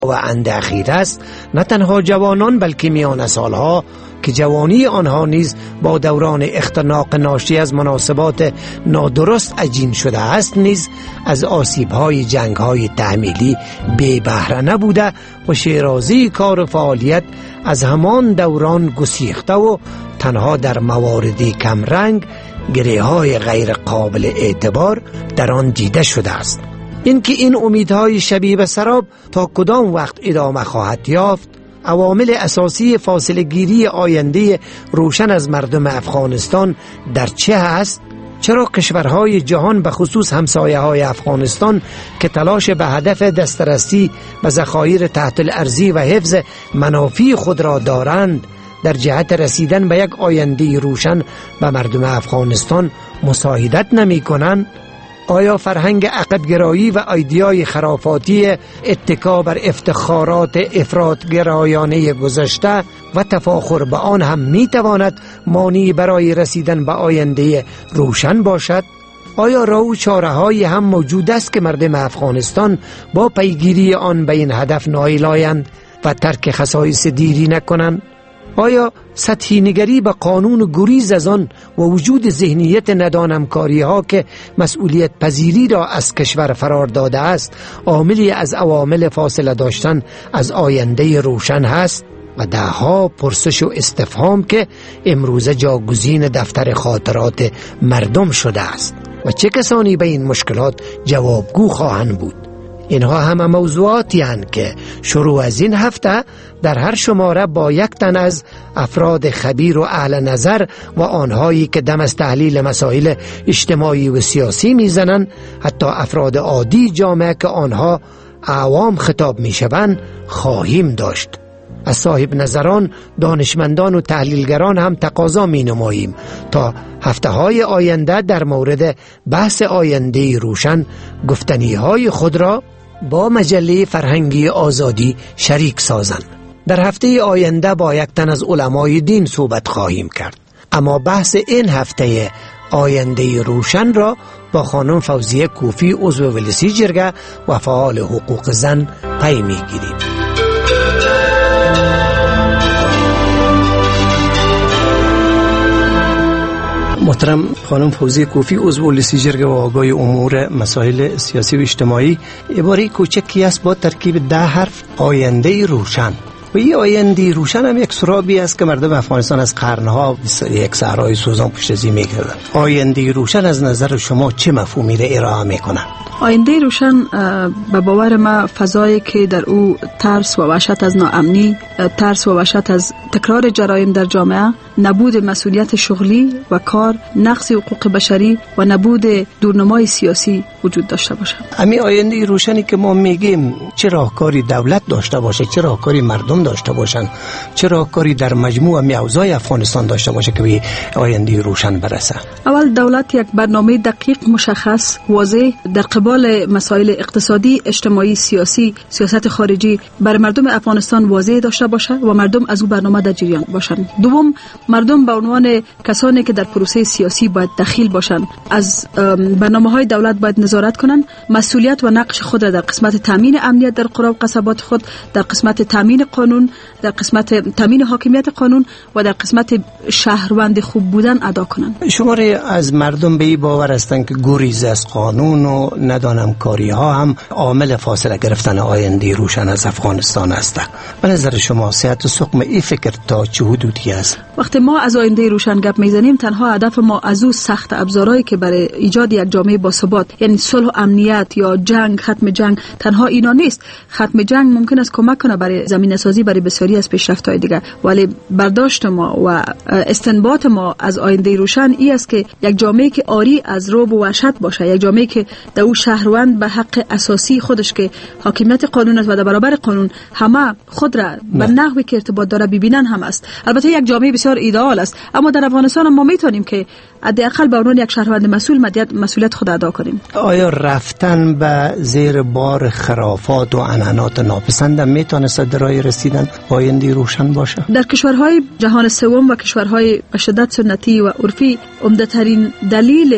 و اند اخیر است، نه تنها جوانان بلکه میان سالها که جوانی آنها نیز با دوران اختناق ناشی از مناسبات نادرست عجین شده است نیز از آسیب‌های جنگ‌های تحمیلی بی بهره نبوده و شیرازی کار و فعالیت از همان دوران گسیخته و تنها در مواردی کمرنگ گره‌های غیر قابل اعتبار در آن دیده شده است. اینکه این امیدهای شبیه به سراب تا کدام وقت ادامه خواهد یافت، عوامل اساسی فاصله گیری آینده روشن از مردم افغانستان در چه است؟ چرا کشورهای جهان به خصوص همسایه‌های افغانستان که تلاش به هدف دسترسی به ذخایر تحت الارضی و حفظ منافع خود را دارند، در جهت رسیدن به یک آینده روشن به مردم افغانستان مساعدت نمی کنند؟ آیا فرهنگ عقب‌گرایی و ایدئای خرافاتی اتکا بر افتخارات افراط‌گرایانه گذشته و تفاخر به آن هم می تواند مانعی برای رسیدن به آینده روشن باشد؟ آیا راه و چاره‌هایی هم موجود است که مردم افغانستان با پیگیری آن به این هدف نائل آیند و ترک خصایص دیری نکنند؟ آیا سطحی نگری به قانون و گریز از آن و وجود ذهنیت ندانمکاری ها که مسئولیت پذیری را از کشور فرار داده است عاملی از عوامل فاصله داشتن از آینده روشن هست؟ و دهها پرسش و استفهام که امروزه جاگزین دفتر خاطرات مردم شده است و چه کسانی به این مشکلات جوابگو خواهند بود؟ اینها همه موضوعاتی هستند که شروع از این هفته در هر شماره با یک تن از افراد خبیر و اهل نظر و آنهایی که دم از تحلیل مسائل اجتماعی و سیاسی میزنند، حتی افراد عادی جامعه که آنها عوام خطاب میشوند، خواهیم داشت. از صاحب نظران، دانشمندان و تحلیلگران هم تقاضا می نماییم تا هفته های آینده در مورد بحث آینده روشن گفتنی های خود را با مجله فرهنگی آزادی شریک سازند. در هفته آینده با یک تن از علمای دین صحبت خواهیم کرد، اما بحث این هفته آینده روشن را با خانم فوزیه کوفی عضو ولسی جرگه و فعال حقوق زن پی می گیریم. محترم خانم فوزیه کوفی عضو ولسی جرگه و آگاه امور مسائل سیاسی و اجتماعی، عباره کوچکی است با ترکیب 10 حرف: آینده روشن. و این آینده روشن هم یک سرابی است که مردم افغانستان از قرنها یک صحرای سوزان پشت ازی می‌کردند. آینده روشن از نظر شما چه مفهومی را ارائه می‌کند؟ آینده روشن به باور ما فضایی که در او ترس و وحشت از ناامنی، ترس و وحشت از تکرار جرایم در جامعه، نبود مسئولیت شغلی و کار، نقض حقوق بشری و نبود دورنمای سیاسی وجود داشته باشه. همین آینده روشنی که ما میگیم چه راهکاری دولت داشته باشه، چه راهکاری مردم داشته باشن، چه راهکاری در مجموع میوزای افغانستان داشته باشه که به آینده روشن برسه؟ اول دولت یک برنامه دقیق، مشخص، واضح در قبال مسائل اقتصادی، اجتماعی، سیاسی، سیاست خارجی بر مردم افغانستان واضح داشته باشه و مردم از او برنامه در جریان باشند. دوم، مردم به عنوان کسانی که در پروسه سیاسی باید دخیل باشند از برنامه‌های دولت باید نظارت کنند، مسئولیت و نقش خود را در قسمت تامین امنیت در قرى و قصبات خود، در قسمت تامین قانون، در قسمت تامین حاکمیت قانون و در قسمت شهروند خوب بودن ادا کنند. شماری از مردم به این باور هستند که گریز از قانون و ندانم کاری ها هم عامل فاصله گرفتن آینده روشن از افغانستان است. به نظر شما صحت و سقم این فکر تا چه حدودی است؟ وقتی ما از آینده روشن گپ میزنیم، تنها هدف ما از او سخت ابزارهایی که برای ایجاد یک جامعه با ثبات، یعنی صلح و امنیت یا جنگ، ختم جنگ، تنها اینا نیست. ختم جنگ ممکن است کمک کنه برای زمینه سازی برای بسیاری از پیشرفت‌های دیگر، ولی برداشت ما و استنباط ما از آینده روشن این است که یک جامعه که عاری از رعب و وحشت باشه، یک جامعه که در او شهروند به حق اساسی خودش که حاکمیت قانون است و در برابر قانون همه خود را به نحوی که ارتباط داره ببینن هم است. البته یک جامعه بسیار ایدئال است، اما در افغانستان ما میتونیم که حداقل به عنوان یک شهروند مسئولیت خود ادا کنیم. آیا رفتن به زیر بار خرافات و عنعنات ناپسند میتونست در راه رسیدن آینده روشن باشه؟ در کشورهای جهان سوم و کشورهای به شدت سنتی و عرفی، عمده‌ترین دلیل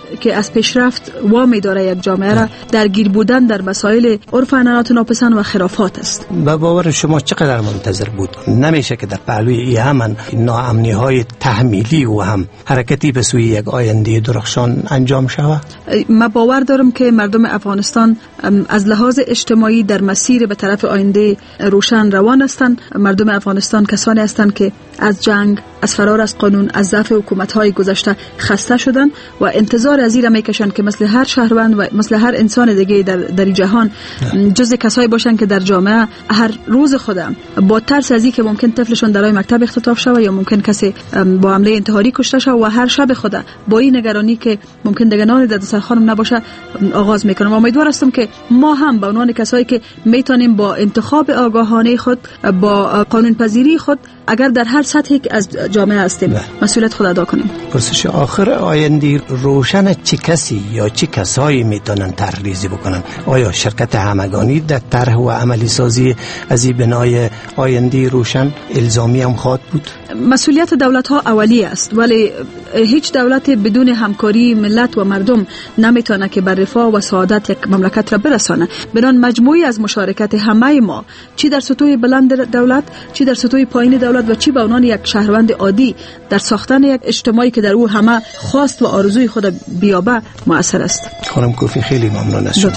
که از پیشرفت وامی داره یک جامعه را درگیر بودن در مسائل عرف عنعنات ناپسند و خرافات است. به باور شما چقدر منتظر بود؟ نمیشه که در پهلوی ای همان ناامنی های تحمیلی و هم حرکتی به سوی یک آینده درخشان انجام شود؟ من باور دارم که مردم افغانستان از لحاظ اجتماعی در مسیر به طرف آینده روشن روان هستند. مردم افغانستان کسانی هستند که از جنگ، از فرار از قانون، از ضعف حکومت‌های گذشته خسته شدند و انتظار از این میکشند که مثل هر شهروند و مثل هر انسان دیگه در جهان جز کسایی باشند که در جامعه هر روز خودم با ترس از اینکه ممکن طفلشون در مکتب اختطاف شود یا ممکن کسی با حمله انتحاری کشته شود و هر شب خود با این نگرانی که ممکن دیگه نان در دسترخوانم نباشه آغاز میکنم. امیدوار هستم که ما هم به عنوان کسایی که میتونیم با انتخاب آگاهانه خود، با قانون پذیری خود، اگر در هر سطحی از جامعه هستیم مسئولیت خود ادا کنیم. پرسش آخر آینده روشن چه کسی یا چه کسایی میتونن طرح‌ریزی بکنن؟ آیا شرکت همگانی در طرح و عملی سازی از این بنای آینده روشن الزامی هم خواهد بود؟ مسئولیت دولت ها اولی است، ولی هیچ دولت بدون همکاری ملت و مردم نمیتونه که بر رفاه و سعادت یک مملکت را برسانه. بنان مجموعی از مشارکت همه ما، چی در سطوح بلند دولت، چی در سطوح پایین دولت و چی به عنوان یک شهروند عادی در ساختن یک اجتماعی که در او همه خواست و آرزوی خود بیابه مؤثر است. خانم کوفی خیلی ممنون از شما.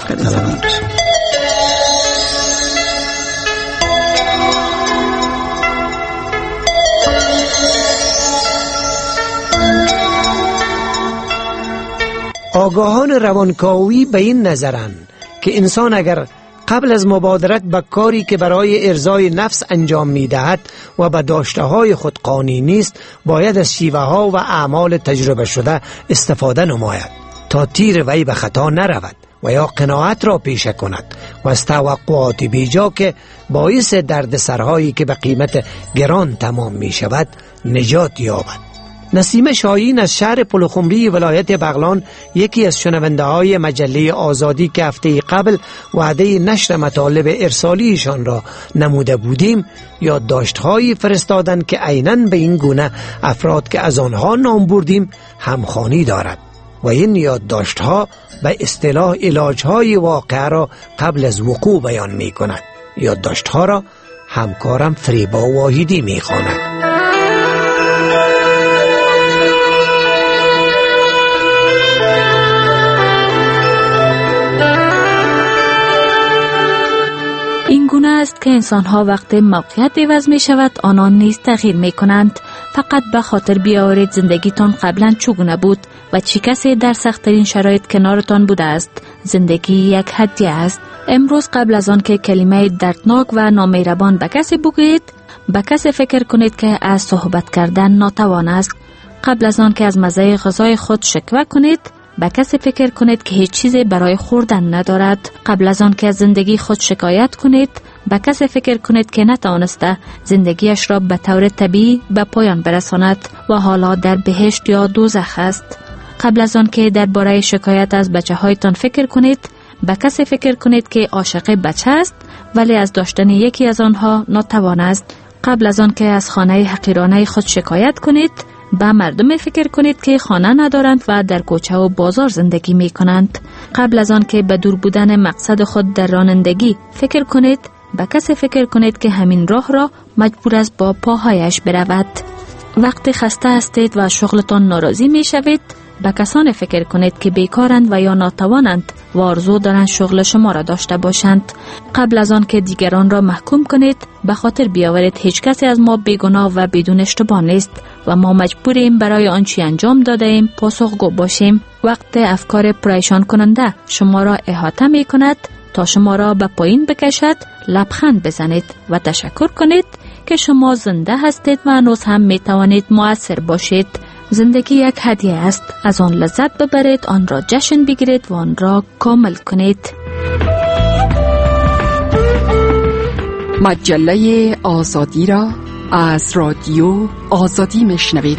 آگاهان روانکاوی به این نظرند که انسان اگر قبل از مبادرت به کاری که برای ارضای نفس انجام می‌دهد و به داشته‌های خود قانع نیست، باید از شیوه‌ها و اعمال تجربه شده استفاده نماید تا تیر وی به خطا نرود و یا قناعت را پیشه کند و از توقعات بیجا که باعث دردسرهایی که به قیمت گران تمام می‌شود نجات یابد. نسیم شاهین از شهر پلخمری ولایت بغلان یکی از شنونده های مجله آزادی که هفته قبل وعده نشر مطالب ارسالیشان را نموده بودیم یادداشت‌هایی فرستادند که عیناً به این گونه افراد که از آنها نام بردیم همخوانی دارد و این یادداشت‌ها به اصطلاح علاج‌های واقعه را قبل از وقوع بیان می‌کند. یادداشت‌ها را همکارم فریبا واحدی می‌خواند. این گونه است که انسان‌ها وقتی موقعیت عوض می شود آنان نیز تغییر می کنند. فقط به خاطر بیاورید زندگیتان قبلا چگونه بود و چه کسی در سخت‌ترین شرایط کنارتان بوده است. زندگی یک هدیه است. امروز قبل از آن که کلمه دردناک و نامهربان به کسی بگویید، به کسی فکر کنید که از صحبت کردن ناتوان است. قبل از آن که از مزه غذای خود شکوه کنید، به کسی فکر کنید که هیچ چیزی برای خوردن ندارد. قبل از آن که از زندگی خود شکایت کنید، به کسی فکر کنید که نتوانسته زندگیش را به طور طبیعی به پایان برساند و حالا در بهشت یا دوزخ است. قبل از آن که درباره شکایت از بچه‌هایتان فکر کنید، به کسی فکر کنید که عاشق بچه است ولی از داشتن یکی از آنها ناتوان است. قبل از آن که از خانه حقیرانه خود شکایت کنید، به مردم فکر کنید که خانه ندارند و در کوچه و بازار زندگی می کنند. قبل از آن که به دور بودن مقصد خود در رانندگی فکر کنید، به کسی فکر کنید که همین راه را مجبور است با پاهایش برود. وقتی خسته هستید و شغلتان ناراضی می شوید، به کسان فکر کنید که بیکارند و یا ناتوانند و آرزو دارند شغل شما را داشته باشند. قبل از آن که دیگران را محکوم کنید، به خاطر بیاورید هیچ کسی از ما بیگناه و بدون اشتباه نیست و ما مجبوریم برای آنچه انجام داده ایم پاسخگو باشیم. وقت افکار پریشان کننده شما را احاطه می کند تا شما را به پایین بکشد، لبخند بزنید و تشکر کنید که شما زنده هستید و هنوز هم می توانید مؤثر باشید. زندگی یک هدیه است. از آن لذت ببرید، آن را جشن بگیرید و آن را کامل کنید. مجله آزادی را از رادیو آزادی میشنوید.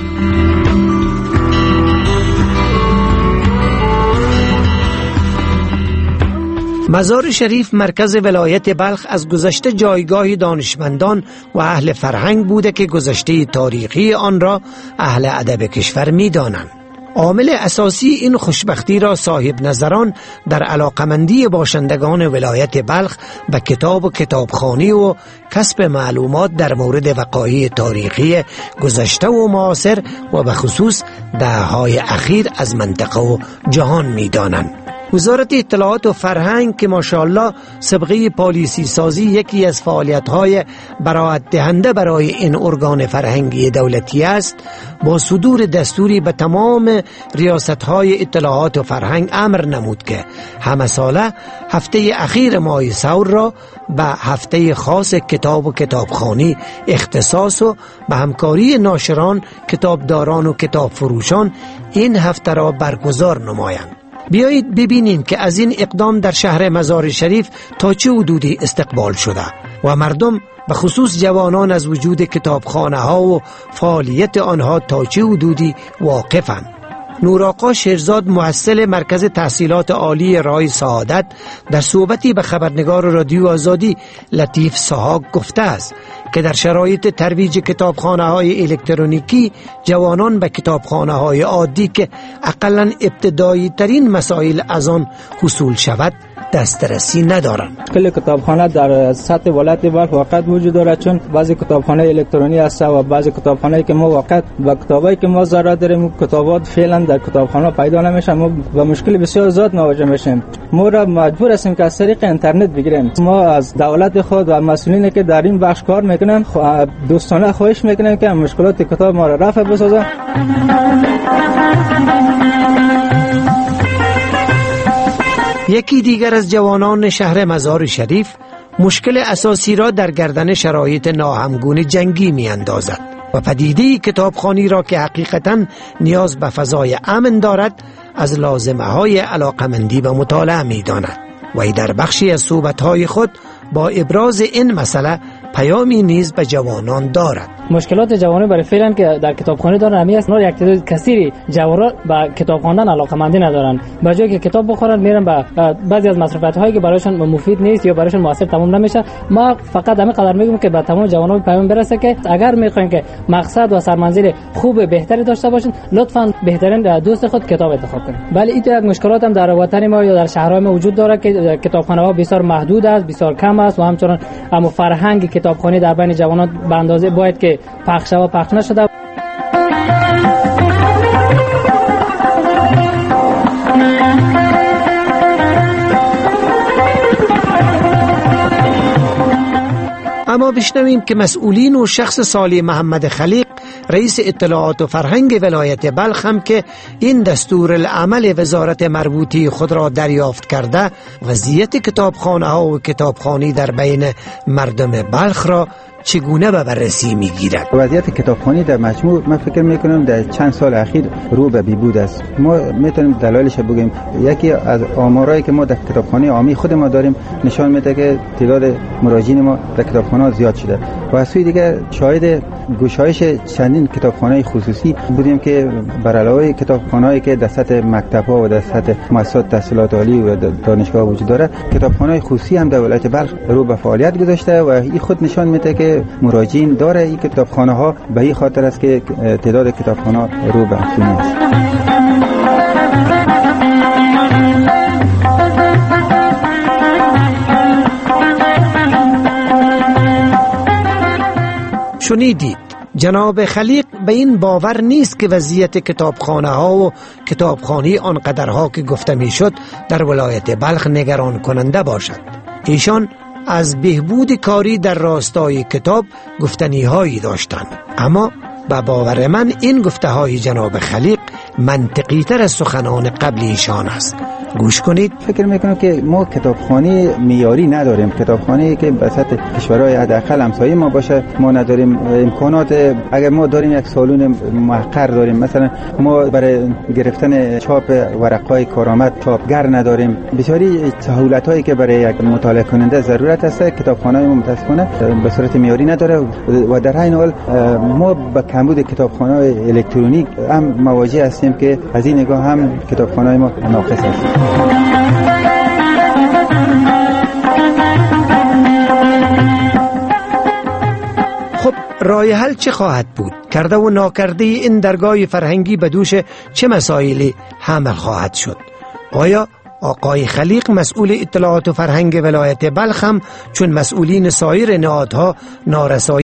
مزار شریف مرکز ولایت بلخ از گذشته جایگاه دانشمندان و اهل فرهنگ بوده که گذشته تاریخی آن را اهل ادب کشور می دانند. عامل اساسی این خوشبختی را صاحب نظران در علاقمندی باشندگان ولایت بلخ به کتاب و کتابخوانی و کسب معلومات در مورد وقایع تاریخی گذشته و معاصر و به خصوص دهه‌های اخیر از منطقه و جهان می‌دانند. وزارت اطلاعات و فرهنگ که ماشاءالله سابقه پالیسی سازی یکی از فعالیت‌های براعت دهنده برای این ارگان فرهنگی دولتی است، با صدور دستوری به تمام ریاست‌های اطلاعات و فرهنگ امر نمود که همه ساله هفته اخیر ماه ثور را به هفته خاص کتاب و کتابخوانی اختصاص و به همکاری ناشران، کتابداران و کتاب فروشان این هفته را برگزار نمایند. بیایید ببینیم که از این اقدام در شهر مزار شریف تا چه حدودی استقبال شده و مردم به خصوص جوانان از وجود کتابخانه ها و فعالیت آنها تا چه حدودی واقفند. نورآقا شیرزاد محصل مرکز تحصیلات عالی راه سعادت در صحبتی به خبرنگار رادیو آزادی لطیف ساحاک گفته است که در شرایط ترویج کتابخانه های الکترونیکی جوانان به کتابخانه های عادی که اقلاً ابتدایی ترین مسائل از آن حصول شود دسترسی ندارند. کل کتابخانه در سطح ولایت بلخ واقعا وجود دارد، چون بعضی کتابخانه الکترونی هست و بعضی کتابخانه‌ای که ما واقعا و کتابایی که ما ضرورت داریم کتابات فعلا در کتابخانه پیدا نمیشه، ما با مشکل بسیار زیاد مواجه میشیم. ما را مجبور هستیم که از طریق اینترنت بگیریم. ما از دولت خود و مسئولینی که در این بخش کار میکنن دوستانه خواهش میکنیم که مشکلات کتاب ما را رفع بسازن. یکی دیگر از جوانان شهر مزار شریف مشکل اساسی را در گردن شرایط ناهمگون جنگی می اندازد و پدیده کتابخوانی را که حقیقتاً نیاز به فضای امن دارد از لازمه های علاقمندی به مطالعه می داند و در بخشی از صحبت‌های خود با ابراز این مسئله پیامی نیز به جوانان دارد. مشکلات جوانان برای فعلا که در کتابخانه دارن همی است، یک تعداد کثیری جوانان به کتاب خواندن علاقه‌مندی ندارن، به جای که کتاب بخورن میرن به بعضی از مصرفات‌هایی که برایشان مفید نیست یا برایشان موثر تمام نمیشه. ما فقط همین قدر میگم که به تمام جوانان پیام برسه که اگر میخواین که مقصد و سرمنزل خوب بهتری داشته باشین لطفاً بهترین دوست خود کتاب انتخاب کنید. ولی این یک مشکلات هم در وطن ما یا در شهرهای ما وجود داره که کتابخانه‌ها بسیار محدود است، بسیار کم است و همچنین اما فرهنگ کتابخوانی در بین جوانان به اندازه باید که پخش و پخش نشده. اما بشنویم که مسئولین و شخص صالح محمد خلیق رئیس اطلاعات و فرهنگ ولایت بلخ هم که این دستور العمل وزارت مربوطی خود را دریافت کرده وضعیت کتابخانه ها و کتابخوانی در بین مردم بلخ را چگونه به بررسی میگیرد. وضعیت کتابخوانی در مجموع من فکر میکنم در چند سال اخیر رو به بیبود است. ما میتونیم دلایلش بگیم. یکی از آمارایی که ما در کتابخانه عامی خود ما داریم نشان میده که تعداد مراجعین ما در کتابخانه زیاد شده و از سوی دیگر شاهد گشایش چندین کتابخانه خصوصی بودیم که بر علاوه کتابخانه‌ای که در سطح مکتب‌ها و در سطح مؤسسات تحصیلات عالی و دانشگاه وجود داره، کتابخانه‌های خصوصی هم در ولایت بلخ رو به فعالیت گذاشته و این خود نشان میده که مراجعین داره این کتابخانه‌ها به این خاطر است که تعداد کتابخانه‌ها رو به افزایش است. شنیدید جناب خلیق به این باور نیست که وضعیت کتابخانه ها و کتابخوانی آنقدرها که گفته می شد در ولایت بلخ نگران کننده باشد. ایشان از بهبود کاری در راستای کتاب گفتنی هایی داشتند، اما به باور من این گفته های جناب خلیق منطقی تر از سخنان قبل ایشان است. گوش کنید. فکر میکنم که ما کتابخانه معیاری نداریم. کتابخانه‌ای که به سطح کشورهای حداقل همسایه ما باشه ما نداریم. امکانات اگر ما داریم یک سالن محقر داریم، مثلا ما برای گرفتن چاپ ورقای کارآمد چاپگر نداریم. بسیاری سهولت‌هایی که برای یک مطالعه کننده ضرورت است کتابخانه ما متاسفانه به صورت معیاری نداره و در این حال ما با کمبود کتابخانه الکترونیک هم مواجه هستیم که از این نگاه هم کتابخانه ما ناقص است. خب راه حل چه خواهد بود؟ کرده و ناکرده این درگاه فرهنگی به دوش چه مسائلی حمل خواهد شد؟ آیا آقای خلیق مسئول اطلاعات و فرهنگ ولایت بلخ هم چون مسئولین سایر نهادها نارسایی